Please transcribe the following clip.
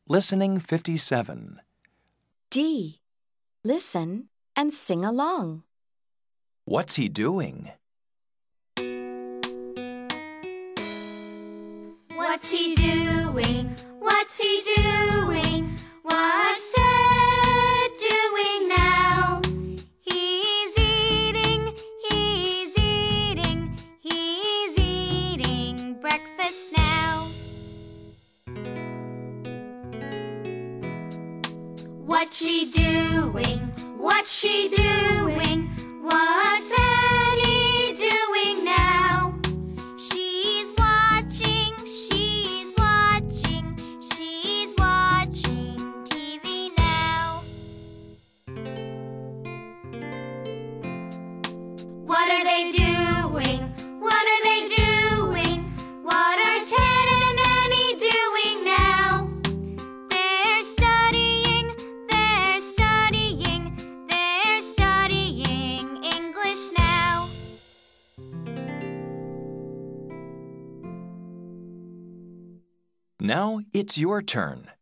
Listening 57. D. Listen and sing along. What's he doing? What's he doing? What's he doing? What's Ted doing now? He's eating breakfast now. What's she doing? What's she doing? What's Eddie doing now? She's watching TV now. What are they doing? What are they doing? What are Ted and Annie doing now? They're studying English now. Now it's your turn.